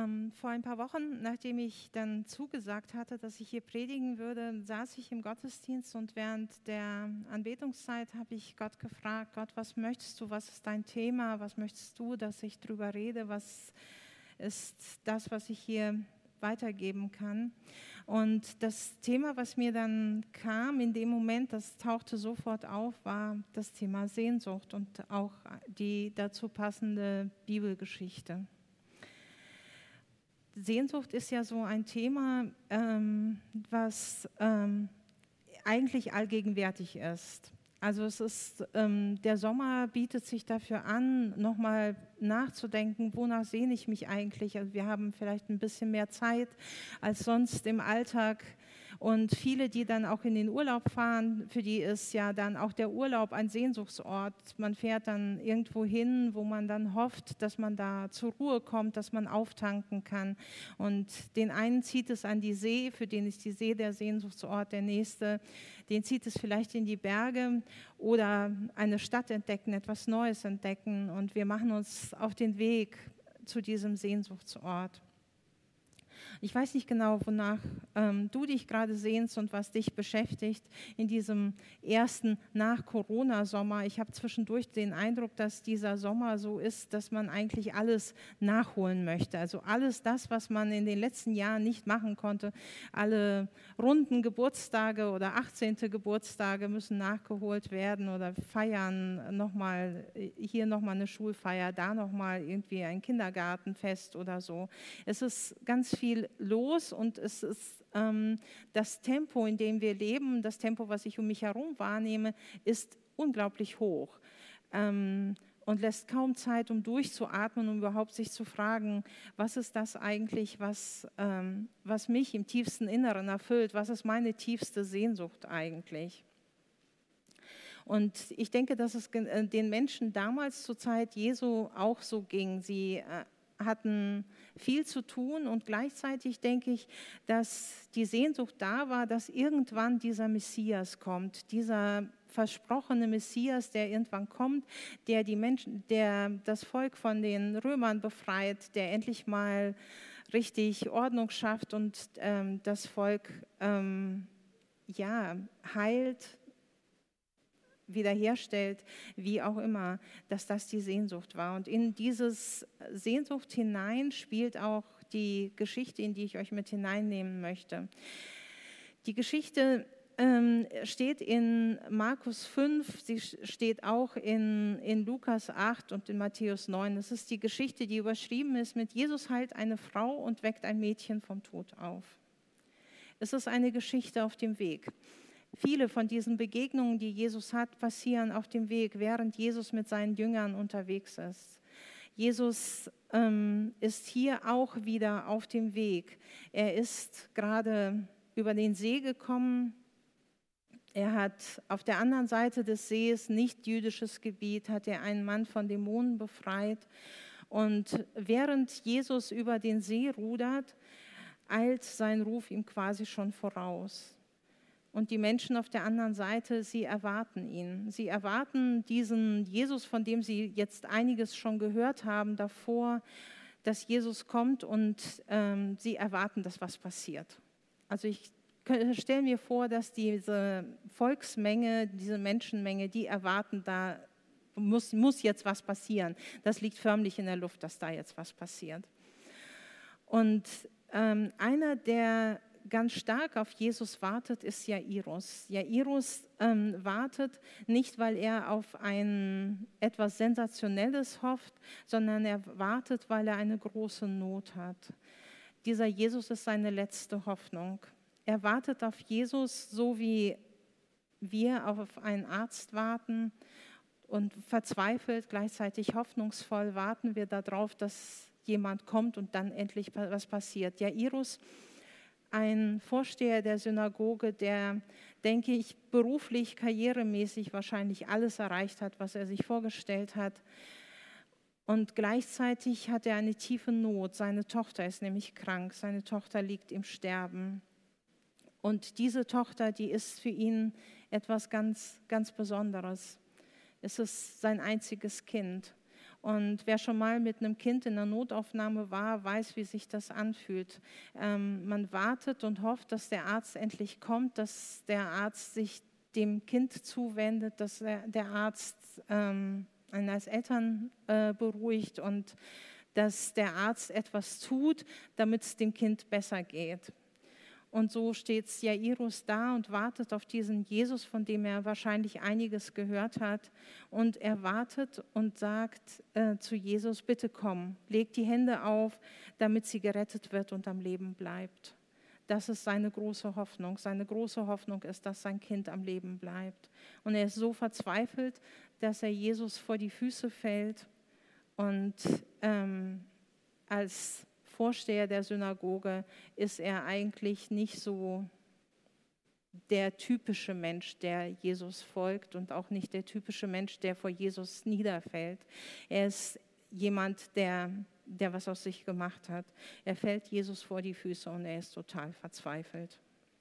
Vor ein paar Wochen, nachdem ich dann zugesagt hatte, dass ich hier predigen würde, saß ich im Gottesdienst und während der Anbetungszeit habe ich Gott gefragt: Gott, was möchtest du, was ist dein Thema, was möchtest du, dass ich drüber rede, was ist das, was ich hier weitergeben kann? Und das Thema, was mir dann kam in dem Moment, das tauchte sofort auf, war das Thema Sehnsucht und auch die dazu passende Bibelgeschichte. Sehnsucht ist ja so ein Thema, was eigentlich allgegenwärtig ist. Also es ist, der Sommer bietet sich dafür an, nochmal nachzudenken, wonach sehne ich mich eigentlich. Also wir haben vielleicht ein bisschen mehr Zeit als sonst im Alltag. Und viele, die dann auch in den Urlaub fahren, für die ist ja dann auch der Urlaub ein Sehnsuchtsort. Man fährt dann irgendwo hin, wo man dann hofft, dass man da zur Ruhe kommt, dass man auftanken kann. Und den einen zieht es an die See, für den ist die See der Sehnsuchtsort, der nächste, den zieht es vielleicht in die Berge oder eine Stadt entdecken, etwas Neues entdecken. Und wir machen uns auf den Weg zu diesem Sehnsuchtsort. Ich weiß nicht genau, wonach du dich gerade sehnst und was dich beschäftigt in diesem ersten Nach-Corona-Sommer. Ich habe zwischendurch den Eindruck, dass dieser Sommer so ist, dass man eigentlich alles nachholen möchte. Also alles das, was man in den letzten Jahren nicht machen konnte. Alle runden Geburtstage oder 18. Geburtstage müssen nachgeholt werden oder feiern nochmal, hier nochmal eine Schulfeier, da nochmal irgendwie ein Kindergartenfest oder so. Es ist ganz viel los und es ist das Tempo, in dem wir leben, das Tempo, was ich um mich herum wahrnehme, ist unglaublich hoch und lässt kaum Zeit, um durchzuatmen, um überhaupt sich zu fragen, was ist das eigentlich, was mich im tiefsten Inneren erfüllt, was ist meine tiefste Sehnsucht eigentlich? Und ich denke, dass es den Menschen damals zur Zeit Jesu auch so ging. Sie hatten viel zu tun und gleichzeitig denke ich, dass die Sehnsucht da war, dass irgendwann dieser Messias kommt, dieser versprochene Messias, der irgendwann kommt, der die Menschen, der das Volk von den Römern befreit, der endlich mal richtig Ordnung schafft und das Volk heilt, wiederherstellt, wie auch immer, dass das die Sehnsucht war. Und in dieses Sehnsucht hinein spielt auch die Geschichte, in die ich euch mit hineinnehmen möchte. Die Geschichte steht in Markus 5, sie steht auch in Lukas 8 und in Matthäus 9. Das ist die Geschichte, die überschrieben ist mit: Jesus heilt eine Frau und weckt ein Mädchen vom Tod auf. Es ist eine Geschichte auf dem Weg. Viele von diesen Begegnungen, die Jesus hat, passieren auf dem Weg, während Jesus mit seinen Jüngern unterwegs ist. Jesus ist hier auch wieder auf dem Weg. Er ist gerade über den See gekommen. Er hat auf der anderen Seite des Sees, nicht jüdisches Gebiet, hat er einen Mann von Dämonen befreit. Und während Jesus über den See rudert, eilt sein Ruf ihm quasi schon voraus. Und die Menschen auf der anderen Seite, sie erwarten ihn. Sie erwarten diesen Jesus, von dem sie jetzt einiges schon gehört haben davor, dass Jesus kommt, und sie erwarten, dass was passiert. Also ich stelle mir vor, dass diese Volksmenge, diese Menschenmenge, die erwarten, da muss jetzt was passieren. Das liegt förmlich in der Luft, dass da jetzt was passiert. Und einer, der ganz stark auf Jesus wartet, ist Jairus. Jairus wartet nicht, weil er auf etwas Sensationelles hofft, sondern er wartet, weil er eine große Not hat. Dieser Jesus ist seine letzte Hoffnung. Er wartet auf Jesus, so wie wir auf einen Arzt warten, und verzweifelt, gleichzeitig hoffnungsvoll warten wir darauf, dass jemand kommt und dann endlich was passiert. Jairus, ein Vorsteher der Synagoge, der, denke ich, beruflich, karrieremäßig wahrscheinlich alles erreicht hat, was er sich vorgestellt hat. Und gleichzeitig hat er eine tiefe Not. Seine Tochter ist nämlich krank. Seine Tochter liegt im Sterben. Und diese Tochter, die ist für ihn etwas ganz, ganz Besonderes. Es ist sein einziges Kind. Und wer schon mal mit einem Kind in der Notaufnahme war, weiß, wie sich das anfühlt. Man wartet und hofft, dass der Arzt endlich kommt, dass der Arzt sich dem Kind zuwendet, dass der Arzt einen als Eltern beruhigt und dass der Arzt etwas tut, damit es dem Kind besser geht. Und so steht Jairus da und wartet auf diesen Jesus, von dem er wahrscheinlich einiges gehört hat. Und er wartet und sagt zu Jesus, bitte komm, leg die Hände auf, damit sie gerettet wird und am Leben bleibt. Das ist seine große Hoffnung. Seine große Hoffnung ist, dass sein Kind am Leben bleibt. Und er ist so verzweifelt, dass er Jesus vor die Füße fällt und als Vorsteher der Synagoge ist er eigentlich nicht so der typische Mensch, der Jesus folgt und auch nicht der typische Mensch, der vor Jesus niederfällt. Er ist jemand, der was aus sich gemacht hat. Er fällt Jesus vor die Füße und er ist total verzweifelt.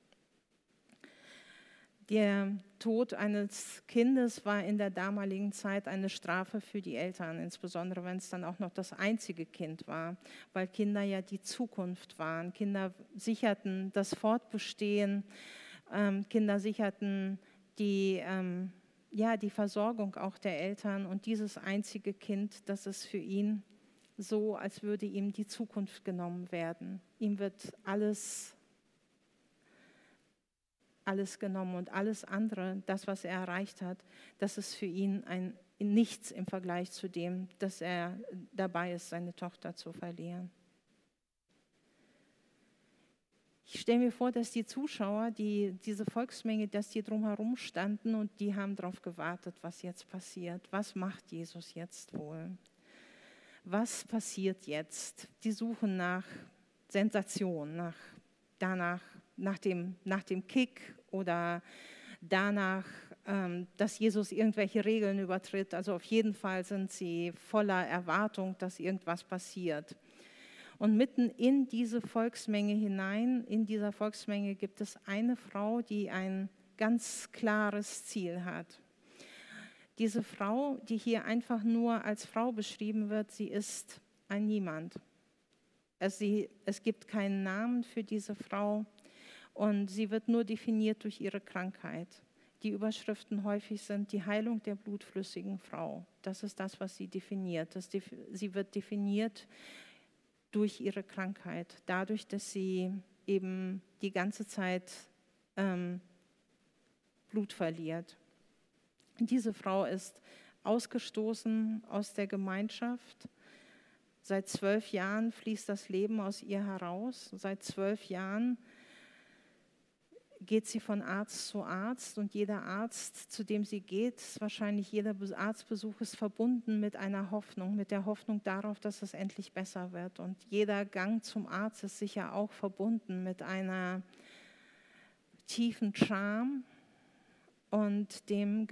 Der Tod eines Kindes war in der damaligen Zeit eine Strafe für die Eltern, insbesondere wenn es dann auch noch das einzige Kind war, weil Kinder ja die Zukunft waren. Kinder sicherten das Fortbestehen, Kinder sicherten die Versorgung auch der Eltern. Und dieses einzige Kind, das ist für ihn so, als würde ihm die Zukunft genommen werden. Ihm wird alles genommen und alles andere, das, was er erreicht hat, das ist für ihn ein Nichts im Vergleich zu dem, dass er dabei ist, seine Tochter zu verlieren. Ich stelle mir vor, dass die Zuschauer, diese Volksmenge, dass die drumherum standen und die haben darauf gewartet, was jetzt passiert. Was macht Jesus jetzt wohl? Was passiert jetzt? Die suchen nach Sensation, nach dem Kick oder danach, dass Jesus irgendwelche Regeln übertritt. Also auf jeden Fall sind sie voller Erwartung, dass irgendwas passiert. Und mitten in diese Volksmenge hinein, in dieser Volksmenge gibt es eine Frau, die ein ganz klares Ziel hat. Diese Frau, die hier einfach nur als Frau beschrieben wird, sie ist ein Niemand. Es gibt keinen Namen für diese Frau. Und sie wird nur definiert durch ihre Krankheit. Die Überschriften häufig sind die Heilung der blutflüssigen Frau. Das ist das, was sie definiert. Sie wird definiert durch ihre Krankheit, dadurch, dass sie eben die ganze Zeit Blut verliert. Diese Frau ist ausgestoßen aus der Gemeinschaft. Seit 12 Jahren fließt das Leben aus ihr heraus. Seit 12 Jahren geht sie von Arzt zu Arzt und jeder Arzt, zu dem sie geht, jeder Arztbesuch ist verbunden mit einer Hoffnung, mit der Hoffnung darauf, dass es endlich besser wird. Und jeder Gang zum Arzt ist sicher auch verbunden mit einer tiefen Scham und dem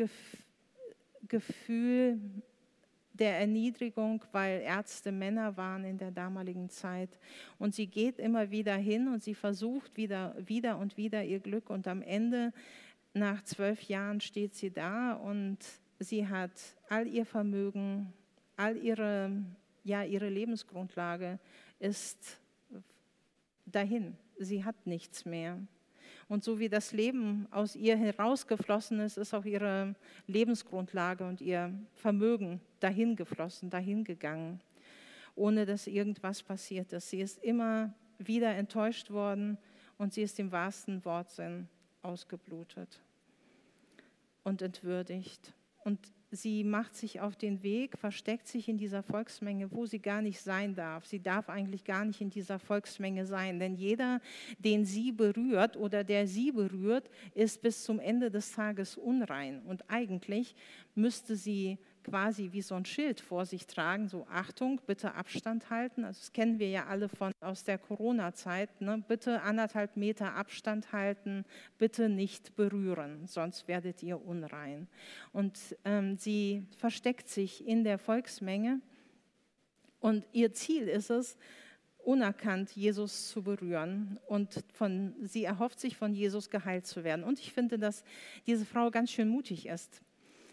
Gefühl der Erniedrigung, weil Ärzte Männer waren in der damaligen Zeit. Und sie geht immer wieder hin und sie versucht wieder und wieder ihr Glück. Und am Ende, nach 12 Jahren, steht sie da und sie hat all ihr Vermögen, ihre Lebensgrundlage ist dahin. Sie hat nichts mehr. Und so wie das Leben aus ihr herausgeflossen ist, ist auch ihre Lebensgrundlage und ihr Vermögen dahin geflossen, dahin gegangen, ohne dass irgendwas passiert ist. Sie ist immer wieder enttäuscht worden und sie ist im wahrsten Wortsinn ausgeblutet und entwürdigt. Und sie macht sich auf den Weg, versteckt sich in dieser Volksmenge, wo sie gar nicht sein darf. Sie darf eigentlich gar nicht in dieser Volksmenge sein, denn jeder, den sie berührt oder der sie berührt, ist bis zum Ende des Tages unrein. Und eigentlich müsste sie quasi wie so ein Schild vor sich tragen, so Achtung, bitte Abstand halten. Also das kennen wir ja alle aus der Corona-Zeit, ne? Bitte 1,5 Meter Abstand halten, bitte nicht berühren, sonst werdet ihr unrein. Und sie versteckt sich in der Volksmenge und ihr Ziel ist es, unerkannt Jesus zu berühren und sie erhofft sich von Jesus geheilt zu werden. Und ich finde, dass diese Frau ganz schön mutig ist.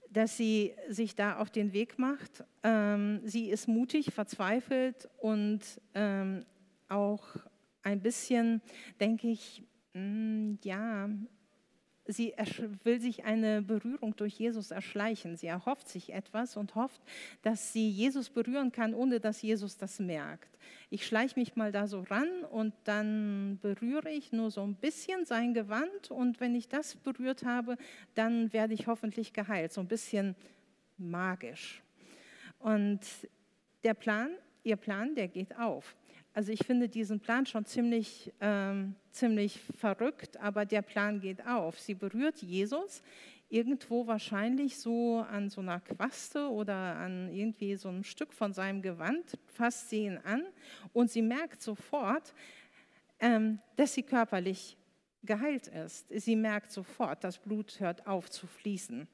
dass sie sich da auf den Weg macht. Sie ist mutig, verzweifelt und auch ein bisschen, denke ich, ja, sie will sich eine Berührung durch Jesus erschleichen. Sie erhofft sich etwas und hofft, dass sie Jesus berühren kann, ohne dass Jesus das merkt. Ich schleiche mich mal da so ran und dann berühre ich nur so ein bisschen sein Gewand und wenn ich das berührt habe, dann werde ich hoffentlich geheilt. So ein bisschen magisch. Und ihr Plan, der geht auf. Also ich finde diesen Plan schon ziemlich verrückt, aber der Plan geht auf. Sie berührt Jesus irgendwo wahrscheinlich so an so einer Quaste oder an irgendwie so einem Stück von seinem Gewand, fasst sie ihn an und sie merkt sofort, dass sie körperlich geheilt ist. Sie merkt sofort, das Blut hört auf zu fließen.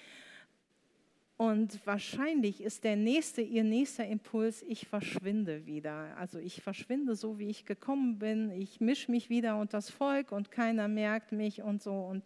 Und wahrscheinlich ist ihr nächster Impuls, ich verschwinde wieder. Also ich verschwinde so, wie ich gekommen bin. Ich mische mich wieder unter das Volk und keiner merkt mich und so. Und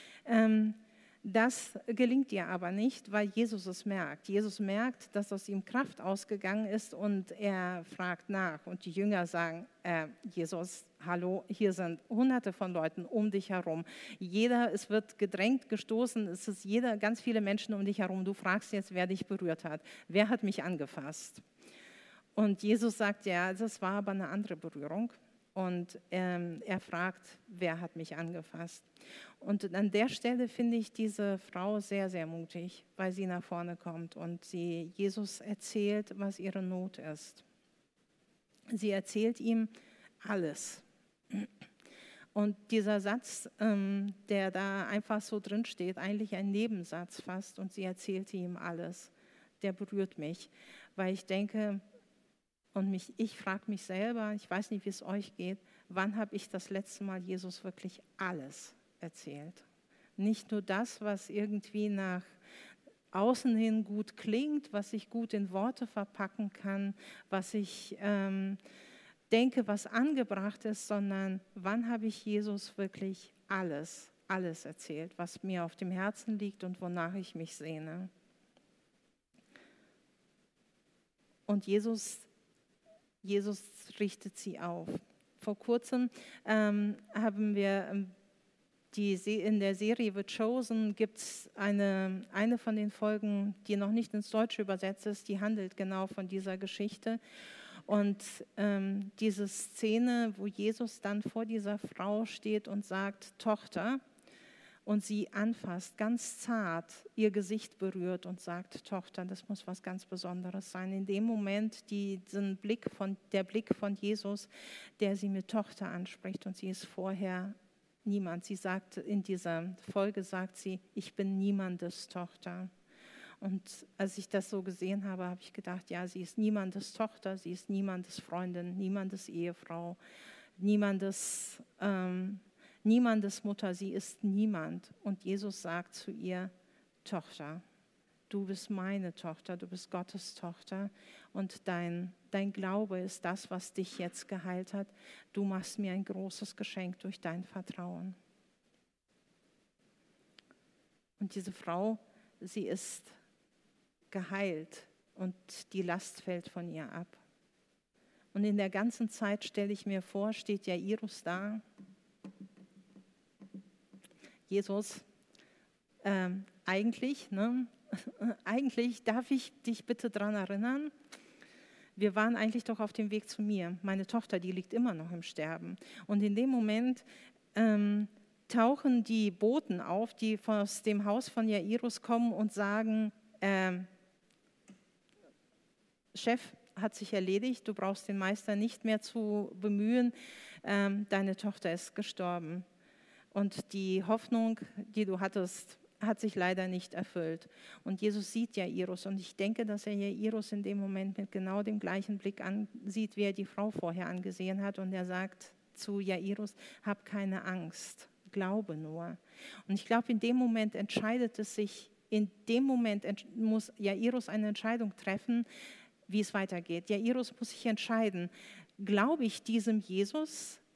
das gelingt ihr aber nicht, weil Jesus es merkt. Jesus merkt, dass aus ihm Kraft ausgegangen ist und er fragt nach. Und die Jünger sagen, Jesus, hallo, hier sind Hunderte von Leuten um dich herum. Es wird gedrängt, gestoßen, es ist ganz viele Menschen um dich herum. Du fragst jetzt, wer dich berührt hat. Wer hat mich angefasst? Und Jesus sagt, ja, das war aber eine andere Berührung. Und er fragt, wer hat mich angefasst? Und an der Stelle finde ich diese Frau sehr, sehr mutig, weil sie nach vorne kommt und sie Jesus erzählt, was ihre Not ist. Sie erzählt ihm alles. Und dieser Satz, der da einfach so drin steht, eigentlich ein Nebensatz fast, und sie erzählte ihm alles, der berührt mich, weil ich denke, ich frage mich selber, ich weiß nicht, wie es euch geht, wann habe ich das letzte Mal Jesus wirklich alles erzählt? Nicht nur das, was irgendwie nach außen hin gut klingt, was ich gut in Worte verpacken kann, was ich denke, was angebracht ist, sondern wann habe ich Jesus wirklich alles erzählt, was mir auf dem Herzen liegt und wonach ich mich sehne. Und Jesus richtet sie auf. Vor kurzem haben wir in der Serie The Chosen gibt es eine von den Folgen, die noch nicht ins Deutsche übersetzt ist, die handelt genau von dieser Geschichte. Und diese Szene, wo Jesus dann vor dieser Frau steht und sagt, Tochter, und sie anfasst, ganz zart ihr Gesicht berührt und sagt, Tochter, das muss was ganz Besonderes sein. In dem Moment der Blick von Jesus, der sie mit Tochter anspricht, und sie ist vorher niemand. Sie sagt, in dieser Folge sagt sie, ich bin niemandes Tochter. Und als ich das so gesehen habe, habe ich gedacht, ja, sie ist niemandes Tochter, sie ist niemandes Freundin, niemandes Ehefrau, niemandes Mutter, sie ist niemand. Und Jesus sagt zu ihr, Tochter, du bist meine Tochter, du bist Gottes Tochter und dein Glaube ist das, was dich jetzt geheilt hat. Du machst mir ein großes Geschenk durch dein Vertrauen. Und diese Frau, sie ist geheilt und die Last fällt von ihr ab. Und in der ganzen Zeit, stelle ich mir vor, steht Jairus da. Jesus, eigentlich darf ich dich bitte daran erinnern, wir waren eigentlich doch auf dem Weg zu mir. Meine Tochter, die liegt immer noch im Sterben. Und in dem Moment tauchen die Boten auf, die aus dem Haus von Jairus kommen und sagen, Chef, hat sich erledigt, du brauchst den Meister nicht mehr zu bemühen, deine Tochter ist gestorben. Und die Hoffnung, die du hattest, hat sich leider nicht erfüllt. Und Jesus sieht Jairus und ich denke, dass er Jairus in dem Moment mit genau dem gleichen Blick ansieht, wie er die Frau vorher angesehen hat. Und er sagt zu Jairus, hab keine Angst, glaube nur. Und ich glaube, in dem Moment entscheidet es sich, muss Jairus eine Entscheidung treffen, wie es weitergeht. Jairus muss sich entscheiden, glaube ich diesem Jesus,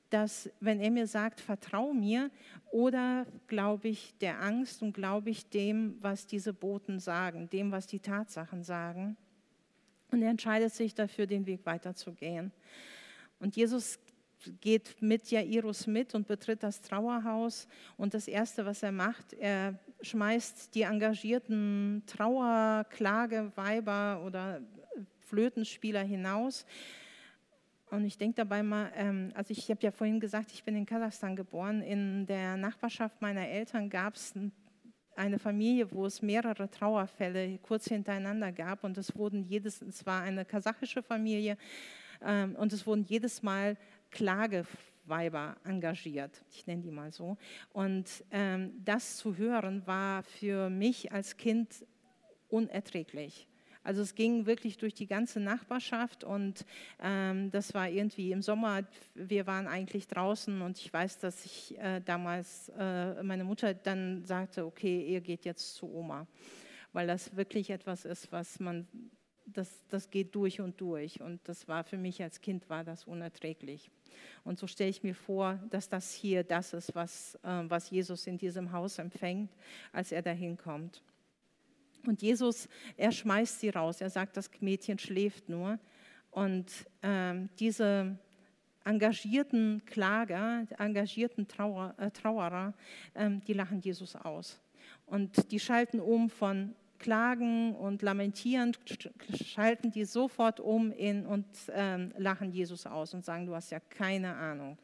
dass, wenn er mir sagt, vertrau mir, oder glaube ich der Angst und glaube ich dem, was diese Boten sagen, dem, was die Tatsachen sagen. Und er entscheidet sich dafür, den Weg weiterzugehen. Und Jesus geht mit Jairus mit und betritt das Trauerhaus. Und das Erste, was er macht, er schmeißt die engagierten Trauerklageweiber oder Flötenspieler hinaus. Und ich denke dabei mal, also ich habe ja vorhin gesagt, ich bin in Kasachstan geboren. In der Nachbarschaft meiner Eltern gab es eine Familie, wo es mehrere Trauerfälle kurz hintereinander gab. Und es war eine kasachische Familie, und es wurden jedes Mal Klageweiber engagiert. Ich nenne die mal so. Und das zu hören war für mich als Kind unerträglich. Also es ging wirklich durch die ganze Nachbarschaft und das war irgendwie im Sommer, wir waren eigentlich draußen und ich weiß, dass ich damals, meine Mutter dann sagte, okay, ihr geht jetzt zu Oma, weil das wirklich etwas ist, was man, das geht durch und das war für mich als Kind, war das unerträglich. Und so stelle ich mir vor, dass das hier das ist, was Jesus in diesem Haus empfängt, als er dahin kommt. Und Jesus, er schmeißt sie raus. Er sagt, das Mädchen schläft nur. Und diese engagierten Klager, engagierten Trauerer, die lachen Jesus aus. Und die schalten um von Klagen und Lamentieren, schalten die sofort um und lachen Jesus aus und sagen, du hast ja keine Ahnung.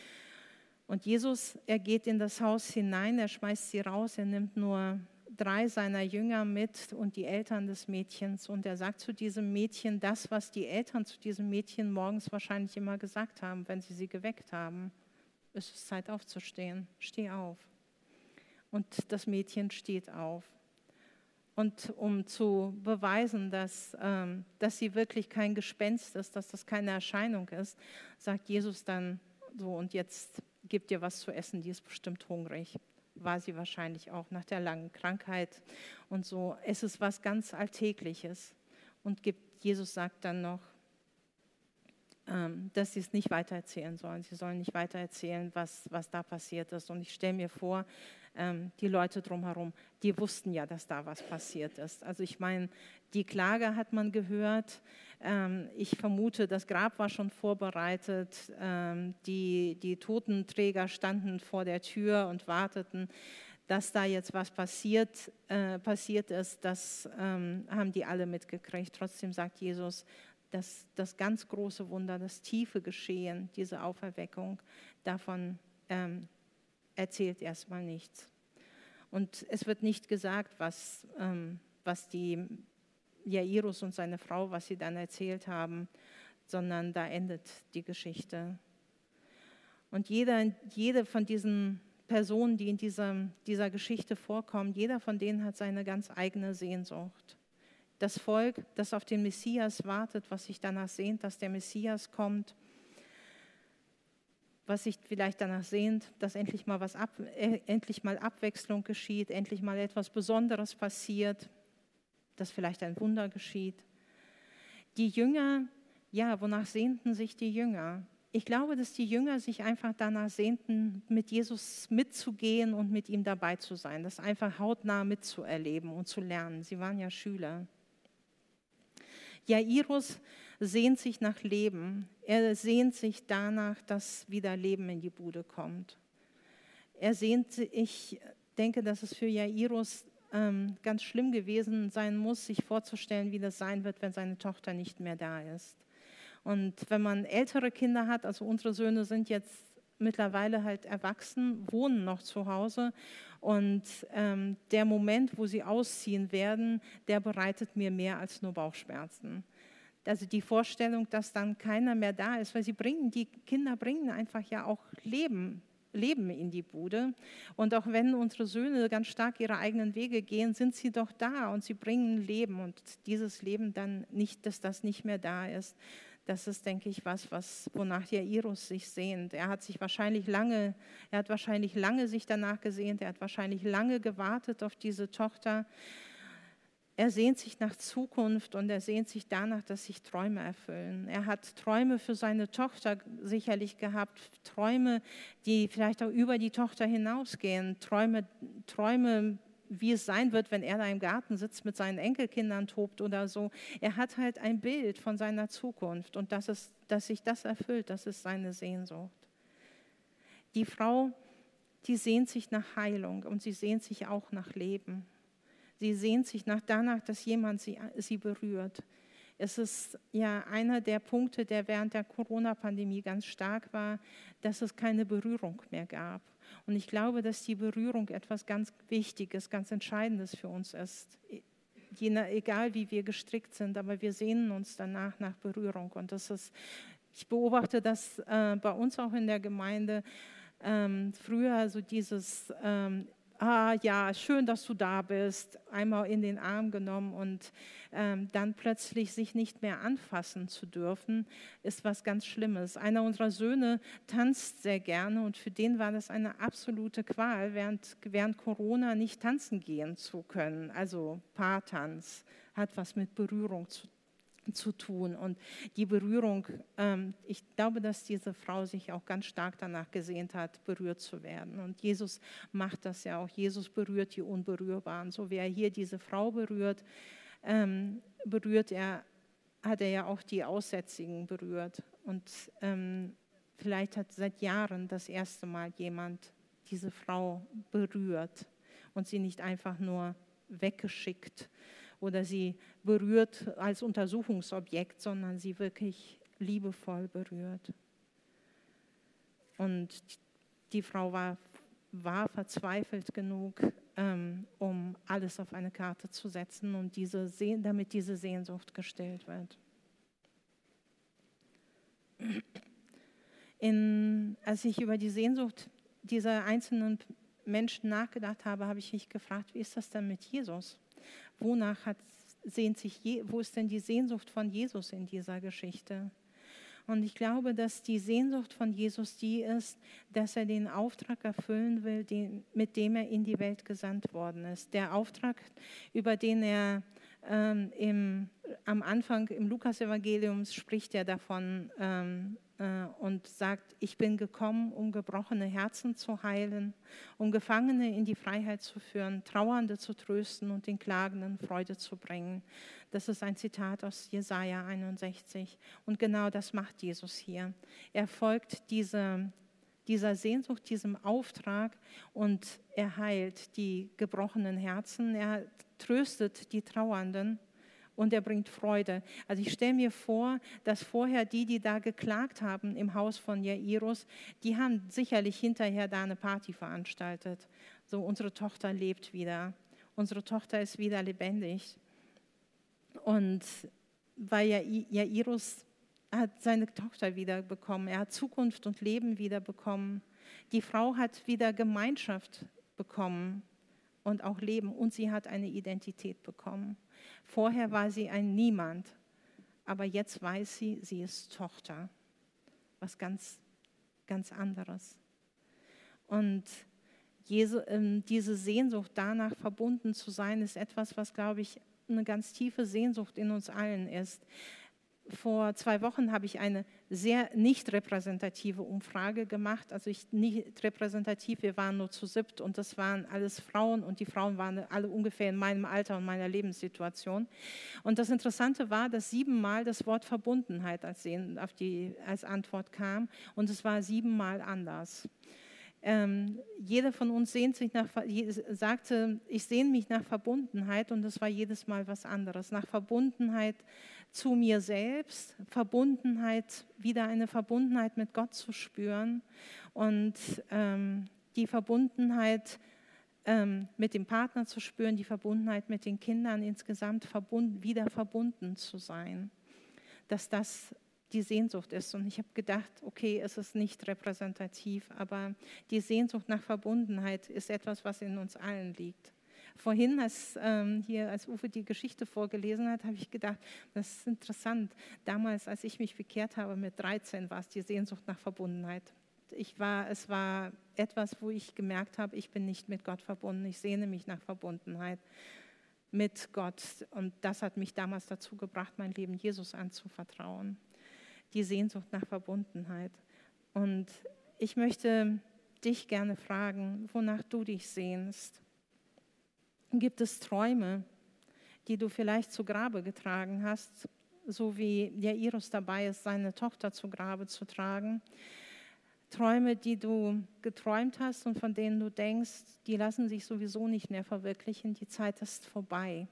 Und Jesus, er geht in das Haus hinein, er schmeißt sie raus, er nimmt nur 3 seiner Jünger mit und die Eltern des Mädchens. Und er sagt zu diesem Mädchen das, was die Eltern zu diesem Mädchen morgens wahrscheinlich immer gesagt haben, wenn sie geweckt haben. Es ist Zeit aufzustehen, steh auf. Und das Mädchen steht auf. Und um zu beweisen, dass sie wirklich kein Gespenst ist, dass das keine Erscheinung ist, sagt Jesus dann so, und jetzt gib dir was zu essen, die ist bestimmt hungrig. War sie wahrscheinlich auch nach der langen Krankheit und so. Es ist was ganz Alltägliches. Und Jesus sagt dann noch, dass sie es nicht weitererzählen sollen. Sie sollen nicht weitererzählen, was da passiert ist. Und ich stelle mir vor, die Leute drumherum, die wussten ja, dass da was passiert ist. Also ich meine, die Klage hat man gehört. Ich vermute, das Grab war schon vorbereitet. Die Totenträger standen vor der Tür und warteten, dass da jetzt was passiert ist. Das haben die alle mitgekriegt. Trotzdem sagt Jesus, dass das ganz große Wunder, das tiefe Geschehen, diese Auferweckung, davon erzählt erstmal nichts. Und es wird nicht gesagt, was die Jairus und seine Frau, was sie dann erzählt haben, sondern da endet die Geschichte. Und jede von diesen Personen, die in dieser Geschichte vorkommen, jeder von denen hat seine ganz eigene Sehnsucht. Das Volk, das auf den Messias wartet, was sich danach sehnt, dass der Messias kommt, was sich vielleicht danach sehnt, dass endlich mal Abwechslung geschieht, endlich mal etwas Besonderes passiert, dass vielleicht ein Wunder geschieht. Die Jünger, ja, wonach sehnten sich die Jünger? Ich glaube, dass die Jünger sich einfach danach sehnten, mit Jesus mitzugehen und mit ihm dabei zu sein, das einfach hautnah mitzuerleben und zu lernen. Sie waren ja Schüler. Jairus sehnt sich nach Leben. Er sehnt sich danach, dass wieder Leben in die Bude kommt. Ich denke, dass es für Jairus ganz schlimm gewesen sein muss, sich vorzustellen, wie das sein wird, wenn seine Tochter nicht mehr da ist. Und wenn man ältere Kinder hat, also unsere Söhne sind jetzt mittlerweile halt erwachsen, wohnen noch zu Hause und der Moment, wo sie ausziehen werden, der bereitet mir mehr als nur Bauchschmerzen. Also die Vorstellung, dass dann keiner mehr da ist, weil die Kinder bringen einfach ja auch Leben in die Bude. Und auch wenn unsere Söhne ganz stark ihre eigenen Wege gehen, sind sie doch da und sie bringen Leben. Und dieses Leben dann nicht, dass das nicht mehr da ist, das ist, denke ich, wonach Jairus sich sehnt. Er hat wahrscheinlich lange sich danach gesehnt, er hat wahrscheinlich lange gewartet auf diese Tochter. Er sehnt sich nach Zukunft und er sehnt sich danach, dass sich Träume erfüllen. Er hat Träume für seine Tochter sicherlich gehabt, Träume, die vielleicht auch über die Tochter hinausgehen, Träume, wie es sein wird, wenn er da im Garten sitzt, mit seinen Enkelkindern tobt oder so. Er hat halt ein Bild von seiner Zukunft und dass sich das erfüllt, das ist seine Sehnsucht. Die Frau, die sehnt sich nach Heilung und sie sehnt sich auch nach Leben. Sie sehnt sich danach, dass jemand sie berührt. Es ist ja einer der Punkte, der während der Corona-Pandemie ganz stark war, dass es keine Berührung mehr gab. Und ich glaube, dass die Berührung etwas ganz Wichtiges, ganz Entscheidendes für uns ist. Egal wie wir gestrickt sind, aber wir sehnen uns danach nach Berührung. Und ich beobachte das bei uns auch in der Gemeinde. Früher so dieses ja, schön, dass du da bist, einmal in den Arm genommen und dann plötzlich sich nicht mehr anfassen zu dürfen, ist was ganz Schlimmes. Einer unserer Söhne tanzt sehr gerne und für den war das eine absolute Qual, während Corona nicht tanzen gehen zu können. Also Paartanz hat was mit Berührung zu tun. Und die Berührung, ich glaube, dass diese Frau sich auch ganz stark danach gesehnt hat, berührt zu werden. Und Jesus macht das ja auch. Jesus berührt die Unberührbaren. So wie er hier diese Frau berührt, hat er ja auch die Aussätzigen berührt. Und vielleicht hat seit Jahren das erste Mal jemand diese Frau berührt und sie nicht einfach nur weggeschickt oder sie berührt als Untersuchungsobjekt, sondern sie wirklich liebevoll berührt. Und die Frau war verzweifelt genug, um alles auf eine Karte zu setzen und damit diese Sehnsucht gestillt wird. Als ich über die Sehnsucht dieser einzelnen Menschen nachgedacht habe, habe ich mich gefragt, wie ist das denn mit Jesus? Wo ist denn die Sehnsucht von Jesus in dieser Geschichte? Und ich glaube, dass die Sehnsucht von Jesus die ist, dass er den Auftrag erfüllen will, mit dem er in die Welt gesandt worden ist. Der Auftrag, über den er am Anfang im Lukas-Evangelium spricht er davon und sagt, ich bin gekommen, um gebrochene Herzen zu heilen, um Gefangene in die Freiheit zu führen, Trauernde zu trösten und den Klagenden Freude zu bringen. Das ist ein Zitat aus Jesaja 61. Und genau das macht Jesus hier. Er folgt dieser Sehnsucht, diesem Auftrag und er heilt die gebrochenen Herzen, er tröstet die Trauernden und er bringt Freude. Also ich stelle mir vor, dass vorher die da geklagt haben im Haus von Jairus, die haben sicherlich hinterher da eine Party veranstaltet. So, unsere Tochter lebt wieder, unsere Tochter ist wieder lebendig. Und weil Jairus hat seine Tochter wiederbekommen, er hat Zukunft und Leben wiederbekommen. Die Frau hat wieder Gemeinschaft bekommen und auch Leben und sie hat eine Identität bekommen. Vorher war sie ein Niemand, aber jetzt weiß sie ist Tochter. Was ganz, ganz anderes. Und diese Sehnsucht danach verbunden zu sein, ist etwas, was, glaube ich, eine ganz tiefe Sehnsucht in uns allen ist. Vor 2 Wochen habe ich eine sehr nicht repräsentative Umfrage gemacht, also nicht repräsentativ, wir waren nur zu 7 und das waren alles Frauen und die Frauen waren alle ungefähr in meinem Alter und meiner Lebenssituation. Und das Interessante war, dass 7-mal das Wort Verbundenheit als Antwort kam und es war 7-mal anders. Jeder von uns sagte, ich sehne mich nach Verbundenheit und es war jedes Mal was anderes. Nach Verbundenheit zu mir selbst, wieder eine Verbundenheit mit Gott zu spüren und die Verbundenheit mit dem Partner zu spüren, die Verbundenheit mit den Kindern insgesamt wieder verbunden zu sein. Dass das die Sehnsucht ist. Und ich habe gedacht, okay, es ist nicht repräsentativ, aber die Sehnsucht nach Verbundenheit ist etwas, was in uns allen liegt. Vorhin, als Uwe die Geschichte vorgelesen hat, habe ich gedacht, das ist interessant. Damals, als ich mich bekehrt habe mit 13, war es die Sehnsucht nach Verbundenheit. Es war etwas, wo ich gemerkt habe, ich bin nicht mit Gott verbunden, ich sehne mich nach Verbundenheit. mit Gott. Und das hat mich damals dazu gebracht, mein Leben Jesus anzuvertrauen. Die Sehnsucht nach Verbundenheit. Und ich möchte dich gerne fragen, wonach du dich sehnst. Gibt es Träume, die du vielleicht zu Grabe getragen hast, so wie Jairus dabei ist, seine Tochter zu Grabe zu tragen? Träume, die du geträumt hast und von denen du denkst, die lassen sich sowieso nicht mehr verwirklichen, die Zeit ist vorbei.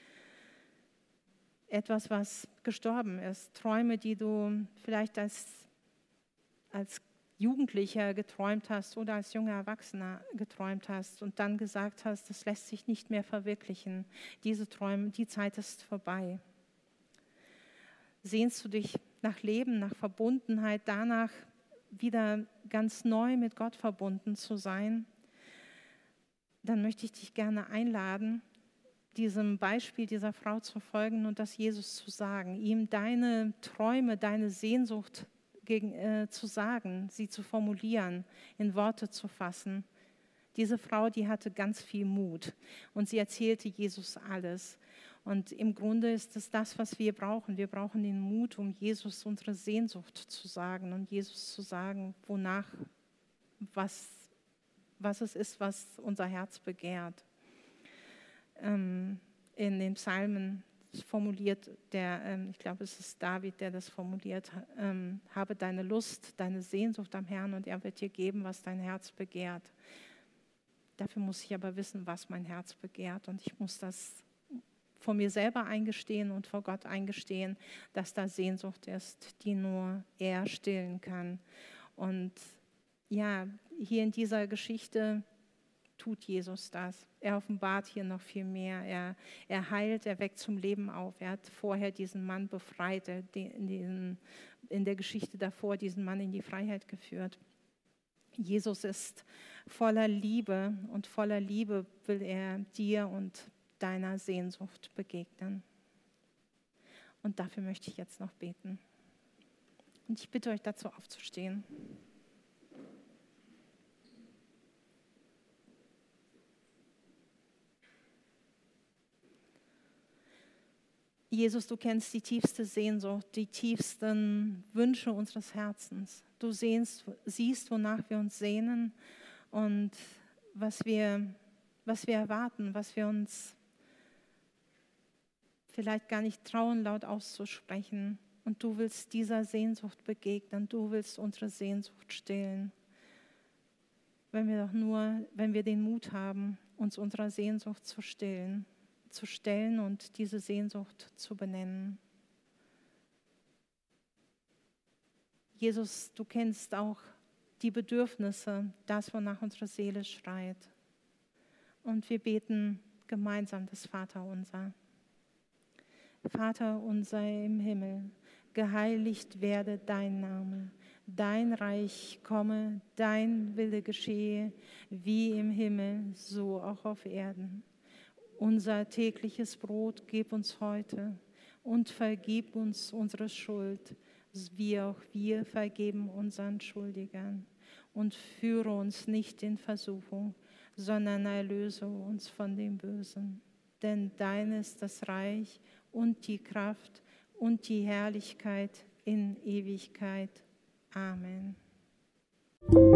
Etwas, was gestorben ist. Träume, die du vielleicht als Jugendlicher geträumt hast oder als junger Erwachsener geträumt hast und dann gesagt hast, das lässt sich nicht mehr verwirklichen. Diese Träume, die Zeit ist vorbei. Sehnst du dich nach Leben, nach Verbundenheit, danach wieder ganz neu mit Gott verbunden zu sein? Dann möchte ich dich gerne einladen, diesem Beispiel dieser Frau zu folgen und das Jesus zu sagen, ihm deine Träume, deine Sehnsucht zu sagen, sie zu formulieren, in Worte zu fassen. Diese Frau, die hatte ganz viel Mut und sie erzählte Jesus alles. Und im Grunde ist es das, was wir brauchen. Wir brauchen den Mut, um Jesus unsere Sehnsucht zu sagen und Jesus zu sagen, wonach, was es ist, was unser Herz begehrt. In den Psalmen formuliert ich glaube, es ist David, der das formuliert, habe deine Lust, deine Sehnsucht am Herrn und er wird dir geben, was dein Herz begehrt. Dafür muss ich aber wissen, was mein Herz begehrt und ich muss das vor mir selber eingestehen und vor Gott eingestehen, dass da Sehnsucht ist, die nur er stillen kann. Und ja, hier in dieser Geschichte tut Jesus das. Er offenbart hier noch viel mehr. Er heilt, er weckt zum Leben auf. Er hat vorher diesen Mann befreit, in der Geschichte davor diesen Mann in die Freiheit geführt. Jesus ist voller Liebe und voller Liebe will er dir und deiner Sehnsucht begegnen. Und dafür möchte ich jetzt noch beten. Und ich bitte euch dazu aufzustehen. Jesus, du kennst die tiefste Sehnsucht, die tiefsten Wünsche unseres Herzens. Du siehst, wonach wir uns sehnen und was wir erwarten, was wir uns vielleicht gar nicht trauen, laut auszusprechen. Und du willst dieser Sehnsucht begegnen, du willst unsere Sehnsucht stillen. Wenn wir den Mut haben, uns unserer Sehnsucht zu stellen und diese Sehnsucht zu benennen. Jesus, du kennst auch die Bedürfnisse, das, wonach unsere Seele schreit. Und wir beten gemeinsam das Vaterunser. Vater unser im Himmel, geheiligt werde dein Name. Dein Reich komme, dein Wille geschehe, wie im Himmel, so auch auf Erden. Unser tägliches Brot gib uns heute und vergib uns unsere Schuld, wie auch wir vergeben unseren Schuldigern. Und führe uns nicht in Versuchung, sondern erlöse uns von dem Bösen. Denn dein ist das Reich und die Kraft und die Herrlichkeit in Ewigkeit. Amen.